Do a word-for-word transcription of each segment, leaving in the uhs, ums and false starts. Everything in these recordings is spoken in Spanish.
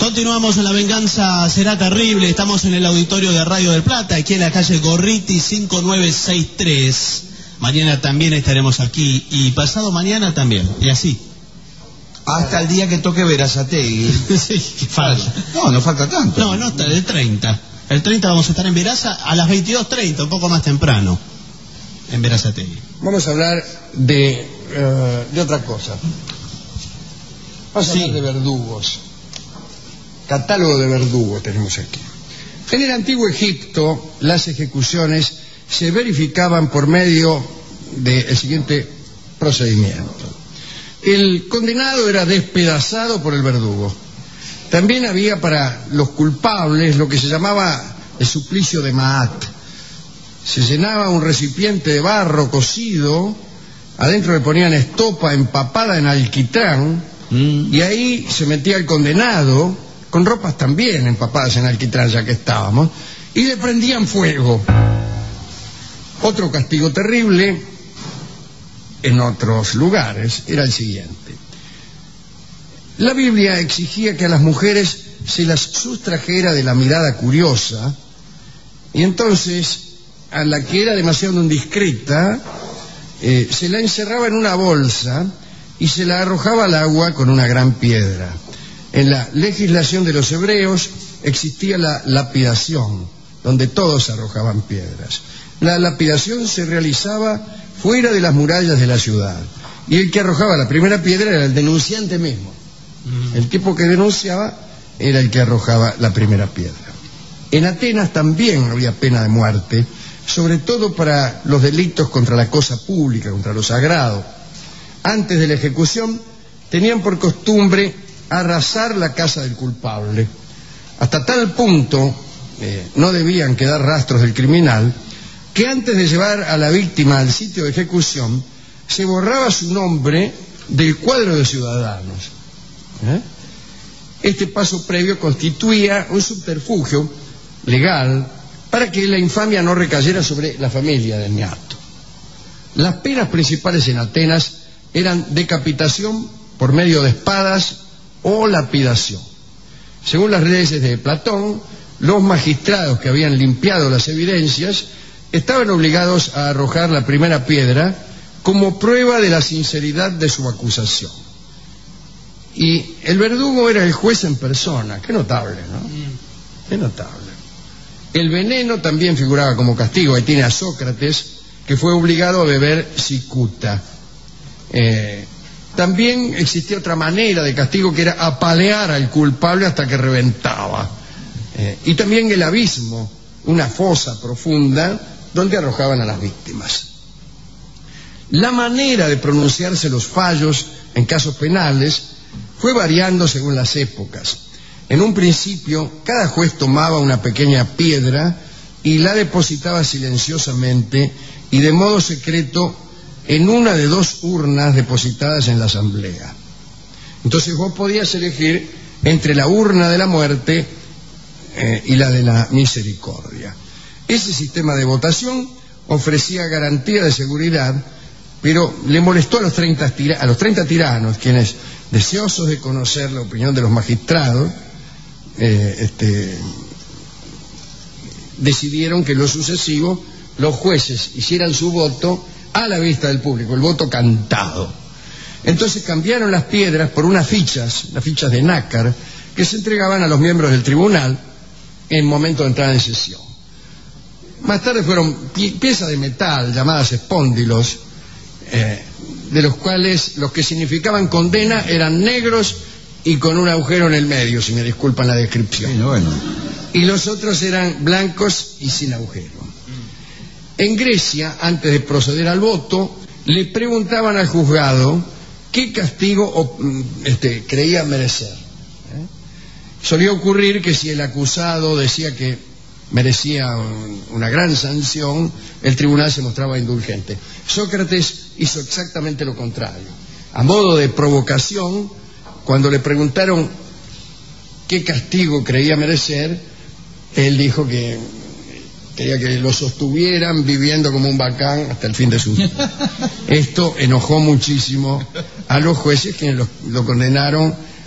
Continuamos en La Venganza Será Terrible. Estamos en el auditorio de Radio del Plata, aquí en la calle Gorriti cinco nueve seis tres. Mañana también estaremos aquí y pasado mañana también, y así. Hasta el día que toque Verazategui. Sí, que falta. No, no falta tanto. No, no, está el treinta. El treinta vamos a estar en Veraza a las veintidós treinta, un poco más temprano, en Verazategui. Vamos a hablar de, uh, de otra cosa. Vamos a Sí. hablar de verdugos. Catálogo de verdugos tenemos aquí. En el antiguo Egipto, las ejecuciones se verificaban por medio del siguiente procedimiento. El condenado era despedazado por el verdugo. También había para los culpables lo que se llamaba el suplicio de Maat. Se llenaba un recipiente de barro cocido, adentro le ponían estopa empapada en alquitrán, mm. y ahí se metía el condenado, con ropas también empapadas en alquitrán, ya que estábamos, y le prendían fuego. Otro castigo terrible en otros lugares era el siguiente. La Biblia exigía que a las mujeres se las sustrajera de la mirada curiosa, y entonces a la que era demasiado indiscreta eh, se la encerraba en una bolsa y se la arrojaba al agua con una gran piedra. En la legislación de los hebreos existía la lapidación, donde todos arrojaban piedras. La lapidación se realizaba fuera de las murallas de la ciudad, y el que arrojaba la primera piedra era el denunciante mismo. El tipo que denunciaba era el que arrojaba la primera piedra. En Atenas también había pena de muerte, sobre todo para los delitos contra la cosa pública, contra lo sagrado. Antes de la ejecución tenían por costumbre arrasar la casa del culpable. Hasta tal punto eh, no debían quedar rastros del criminal, que antes de llevar a la víctima al sitio de ejecución se borraba su nombre del cuadro de ciudadanos. ¿Eh? Este paso previo constituía un subterfugio legal para que la infamia no recayera sobre la familia del niato. Las penas principales en Atenas eran decapitación por medio de espadas o lapidación. Según las leyes de Platón, los magistrados que habían limpiado las evidencias estaban obligados a arrojar la primera piedra como prueba de la sinceridad de su acusación. Y el verdugo era el juez en persona. Qué notable, ¿no? Qué notable. El veneno también figuraba como castigo. Ahí tiene a Sócrates, que fue obligado a beber cicuta. Eh, también existía otra manera de castigo, que era apalear al culpable hasta que reventaba. Eh, y también el abismo, una fosa profunda donde arrojaban a las víctimas. La manera de pronunciarse los fallos en casos penales fue variando según las épocas. En un principio, cada juez tomaba una pequeña piedra y la depositaba silenciosamente y de modo secreto en una de dos urnas depositadas en la asamblea. Entonces vos podías elegir entre la urna de la muerte eh, y la de la misericordia. Ese sistema de votación ofrecía garantía de seguridad, pero le molestó a los treinta, tira a los treinta tiranos, quienes, deseosos de conocer la opinión de los magistrados, eh, este, decidieron que en lo sucesivo los jueces hicieran su voto a la vista del público, el voto cantado. Entonces cambiaron las piedras por unas fichas, las fichas de nácar, que se entregaban a los miembros del tribunal en momento de entrada en sesión. Más tarde fueron pie piezas de metal llamadas espóndilos, eh, de los cuales los que significaban condena eran negros y con un agujero en el medio, si me disculpan la descripción. Sí, bueno. Y los otros eran blancos y sin agujero. En Grecia, antes de proceder al voto, le preguntaban al juzgado qué castigo este, creía merecer. ¿Eh? Solía ocurrir que si el acusado decía que merecía un, una gran sanción, el tribunal se mostraba indulgente. Sócrates hizo exactamente lo contrario. A modo de provocación, cuando le preguntaron qué castigo creía merecer, él dijo que quería que lo sostuvieran viviendo como un bacán hasta el fin de su vida. Esto enojó muchísimo a los jueces, quienes lo, lo condenaron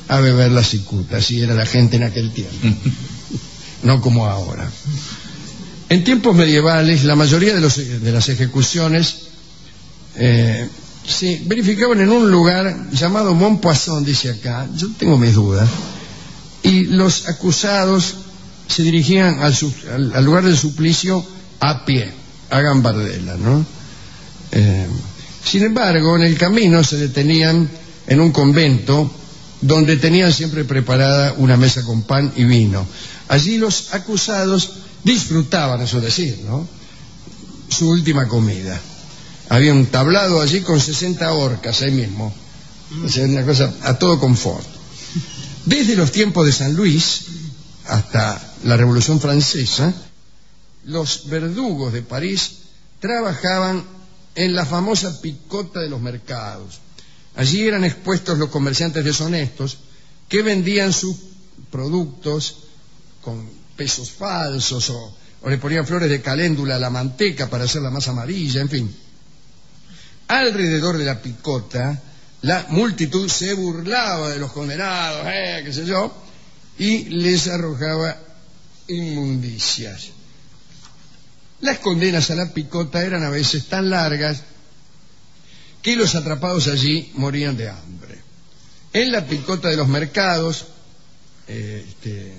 a beber la cicuta. Así era la gente en aquel tiempo, no como ahora. En tiempos medievales, la mayoría de, los, de las ejecuciones eh, se verificaban en un lugar llamado Montpoisson, dice acá. Yo tengo mis dudas. Y los acusados se dirigían al, al, al lugar del suplicio a pie, a gambardella, ¿no? Eh, sin embargo, en el camino se detenían en un convento donde tenían siempre preparada una mesa con pan y vino. Allí los acusados disfrutaban, eso es decir, ¿no?, su última comida. Había un tablado allí con sesenta horcas ahí mismo. O sea, una cosa a todo confort. Desde los tiempos de San Luis hasta la Revolución Francesa, los verdugos de París trabajaban en la famosa picota de los mercados. Allí eran expuestos los comerciantes deshonestos que vendían sus productos con pesos falsos o, o le ponían flores de caléndula a la manteca para hacerla más amarilla, en fin. Alrededor de la picota, la multitud se burlaba de los condenados, eh, qué sé yo, y les arrojaba inmundicias. Las condenas a la picota eran a veces tan largas que los atrapados allí morían de hambre. En la picota de los mercados, eh, este,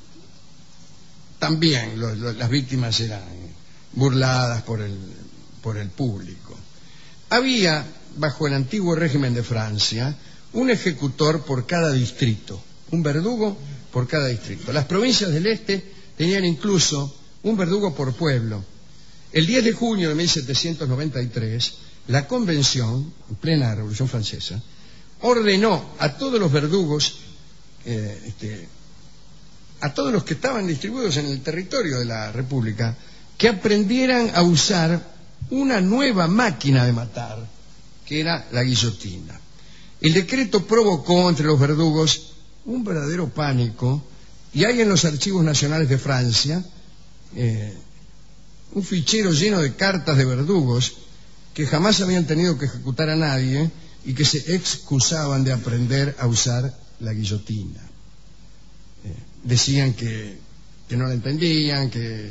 también lo, lo, las víctimas eran burladas por el, por el público. Había, bajo el antiguo régimen de Francia, un ejecutor por cada distrito, un verdugo por cada distrito. Las provincias del este tenían incluso un verdugo por pueblo. El diez de junio de mil setecientos noventa y tres, la Convención, en plena Revolución Francesa, ordenó a todos los verdugos, eh, este, a todos los que estaban distribuidos en el territorio de la República, que aprendieran a usar una nueva máquina de matar, que era la guillotina. El decreto provocó entre los verdugos un verdadero pánico, y hay en los archivos nacionales de Francia eh, un fichero lleno de cartas de verdugos que jamás habían tenido que ejecutar a nadie y que se excusaban de aprender a usar la guillotina. Eh, decían que, que no la entendían, que eh,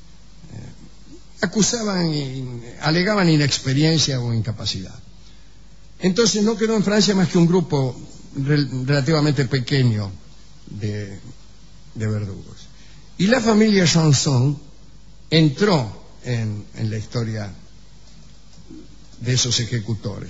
acusaban y alegaban inexperiencia o incapacidad. Entonces no quedó en Francia más que un grupo rel relativamente pequeño de, de verdugos. Y la familia Janson entró en, en la historia de esos ejecutores.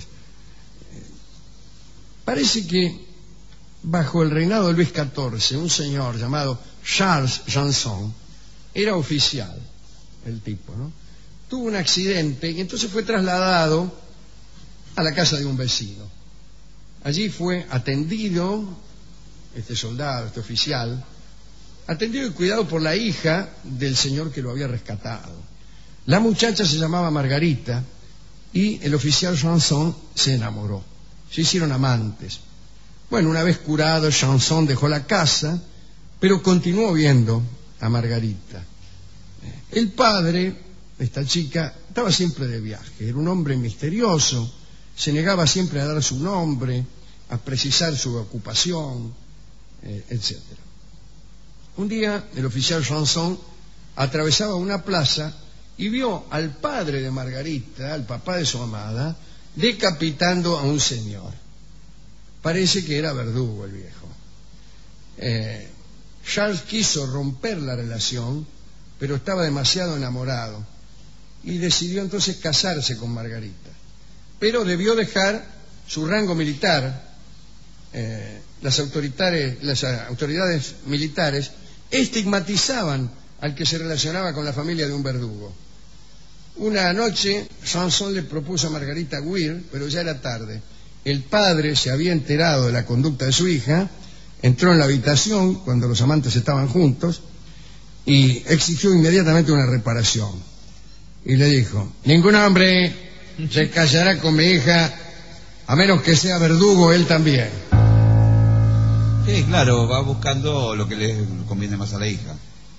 Parece que bajo el reinado de Luis catorce, un señor llamado Charles Janson era oficial, el tipo, ¿no? Tuvo un accidente y entonces fue trasladado a la casa de un vecino. Allí fue atendido, este soldado, este oficial, atendido y cuidado por la hija del señor que lo había rescatado. La muchacha se llamaba Margarita y el oficial Janson se enamoró. Se hicieron amantes. Bueno, una vez curado, Janson dejó la casa, pero continuó viendo a Margarita. El padre, esta chica, estaba siempre de viaje. Era un hombre misterioso, se negaba siempre a dar su nombre, a precisar su ocupación, eh, etcétera. Un día el oficial Janson atravesaba una plaza y vio al padre de Margarita, al papá de su amada, decapitando a un señor. Parece que era verdugo el viejo. Eh, Charles quiso romper la relación, pero estaba demasiado enamorado y decidió entonces casarse con Margarita. Pero debió dejar su rango militar. Eh, las, autoridades, las autoridades militares estigmatizaban al que se relacionaba con la familia de un verdugo. Una noche, Janson le propuso a Margarita huir, pero ya era tarde. El padre se había enterado de la conducta de su hija, entró en la habitación cuando los amantes estaban juntos y exigió inmediatamente una reparación. Y le dijo: ningún hombre se casará con mi hija a menos que sea verdugo él también. Sí, claro, va buscando lo que le conviene más a la hija.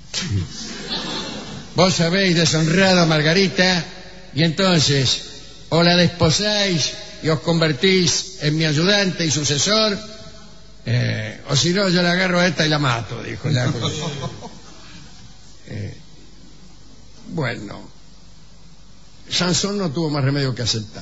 Vos habéis deshonrado a Margarita y entonces o la desposáis y os convertís en mi ayudante y sucesor, Eh, o si no, yo la agarro a esta y la mato, dijo. La... eh, bueno, Sansón no tuvo más remedio que aceptar.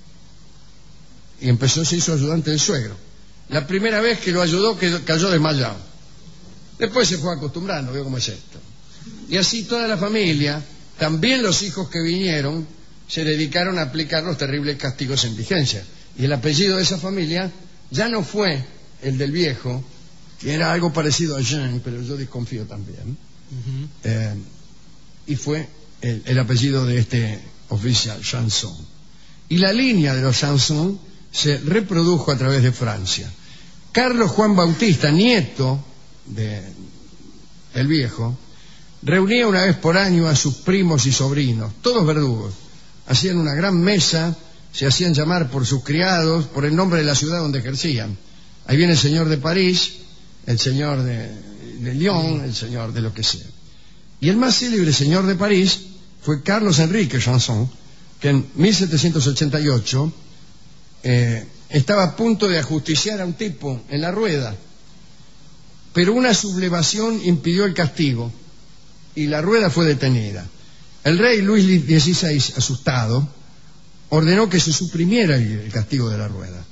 Y empezó, se hizo ayudante del suegro. La primera vez que lo ayudó, quedó, cayó desmayado. Después se fue acostumbrando, vio cómo es esto. Y así toda la familia, también los hijos que vinieron, se dedicaron a aplicar los terribles castigos en vigencia. Y el apellido de esa familia ya no fue el del viejo, que era algo parecido a Jean, pero yo desconfío también. Uh-huh. eh, y fue el, el apellido de este oficial, Sanson. Y la línea de los Sanson se reprodujo a través de Francia. Carlos Juan Bautista, nieto de, del viejo, reunía una vez por año a sus primos y sobrinos, todos verdugos. Hacían una gran mesa, se hacían llamar por sus criados, por el nombre de la ciudad donde ejercían. Ahí viene el señor de París, el señor de, de Lyon, el señor de lo que sea. Y el más célebre señor de París fue Carlos Enrique Sanson, que en mil setecientos ochenta y ocho eh, estaba a punto de ajusticiar a un tipo en la rueda, pero una sublevación impidió el castigo y la rueda fue detenida. El rey Luis dieciséis, asustado, ordenó que se suprimiera el castigo de la rueda.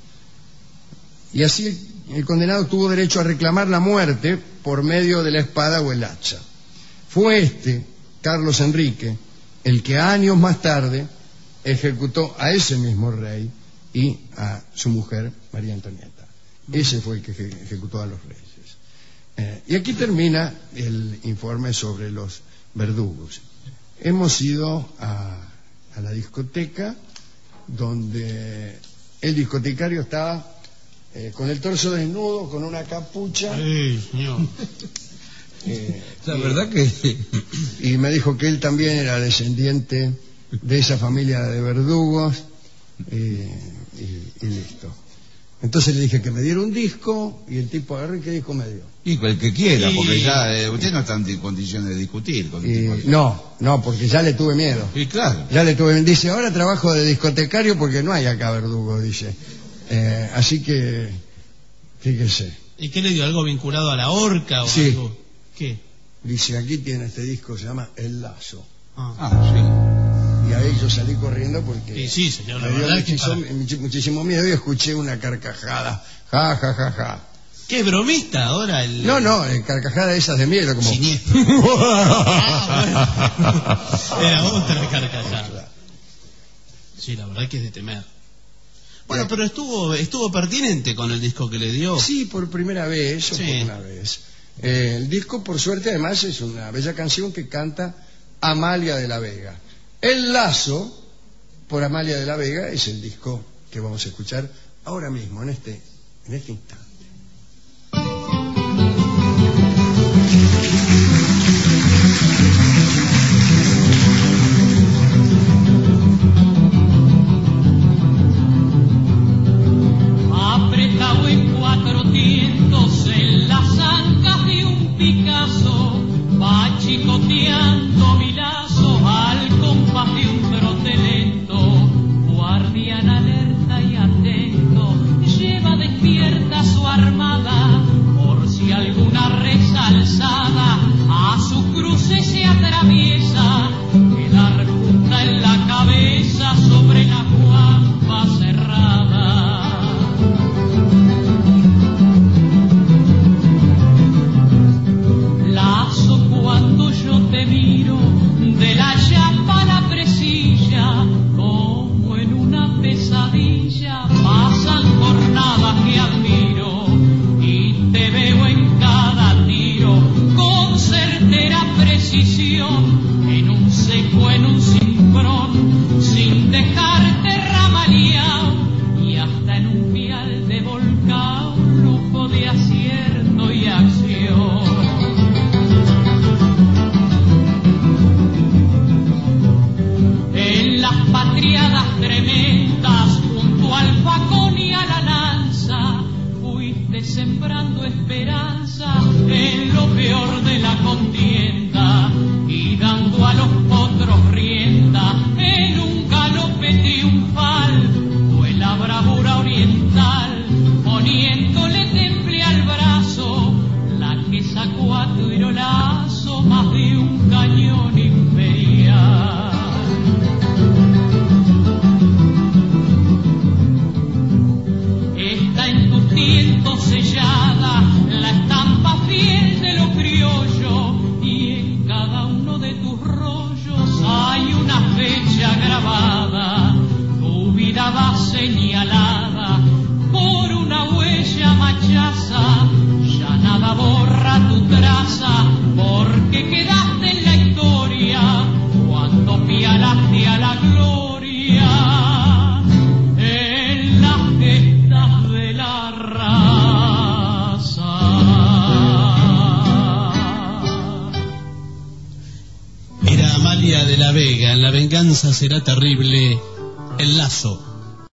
Y así el condenado tuvo derecho a reclamar la muerte por medio de la espada o el hacha. Fue este, Carlos Enrique, el que años más tarde ejecutó a ese mismo rey y a su mujer, María Antonieta. Ese fue el que ejecutó a los reyes. Eh, y aquí termina el informe sobre los verdugos. Hemos ido a, a la discoteca, donde el discotecario estaba eh, con el torso desnudo, con una capucha. Ay, señor. Eh, la y, verdad que... y me dijo que él también era descendiente de esa familia de verdugos, y, y, y listo. Entonces le dije que me diera un disco, y el tipo agarró y ¿qué disco me dio? Y el que quiera, y... porque ya eh, usted no está en condiciones de discutir con y, el tipo. No, no, porque ya le tuve miedo. Y claro. Ya le tuve miedo. Dice, ahora trabajo de discotecario porque no hay acá verdugo, dice. Eh, así que, fíjese. ¿Y qué le dio? ¿Algo vinculado a la horca o Sí. algo? ¿Qué? Dice, aquí tiene este disco, se llama El Lazo. Ah, Ah, Y ahí yo salí corriendo porque sí, sí, señor, la me dio verdad que muchísimo, para- much- muchísimo miedo y escuché una carcajada. Ja, ja, ja, ja. ¿Qué bromista ahora? El... No, no, eh, carcajada esas de miedo, como... Siniestro. Ah, bueno. Era otra carcajada. Sí, la verdad que es de temer. Bueno, pero estuvo estuvo pertinente con el disco que le dio. Sí, por primera vez, o Sí. por una vez. Eh, el disco, por suerte, además, es una bella canción que canta Amalia de la Vega. El Lazo, por Amalia de la Vega, es el disco que vamos a escuchar ahora mismo, en este, en este instante. Apretado en cuatro tientos en las ancas de un Picasso, va chicoteando mi lazo al compás de un trote lento, guardián alerta y atento, lleva despierta su armada, por si alguna reza alzada a su cruce se atraviesa, quedar junta en la cabeza sobre la guampa cerrada. Lazo, cuando yo te miro, de la llapa a la presilla, como en una pesadilla, pasan jornadas que admiro, y te veo en cada tiro, con certera precisión, en un seco, en un cimbrón, sin dejarte ramaleado, y hasta en un vial de volcán, lujo de acierto y acción. En las patriadas tremendas, junto al facón y a la lanza, fuiste sembrando esperanza en lo peor de la contienda, y dando a los potros rienda en un galope triunfal, fue la bravura oriental, poniéndole temple al venganza será terrible, el lazo.